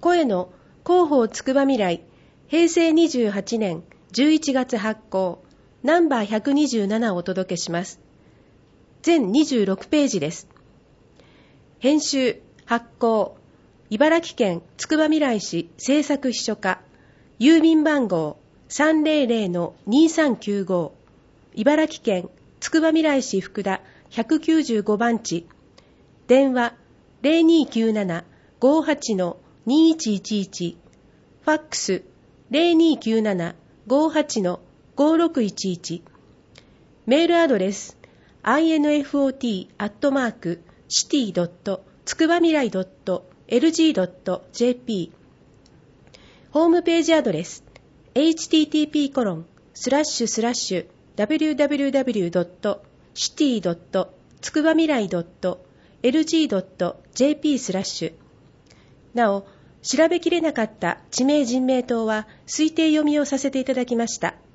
声の広報つくばみらい、平成28年11月発行、ナンバー127をお届けします。全26ページです。編集、発行、茨城県つくばみらい市政策秘書課、郵便番号 300-2395、茨城県つくばみらい市福田195番地、電話 0297-58-2111、ファックス 0297-58-5611、メールアドレス infot@city.tskubamirai.lg.jp、 ホームページアドレス http://www.city.tskubamirai.lg.jp/。 なお、調べきれなかった地名人名等は推定読みをさせていただきました。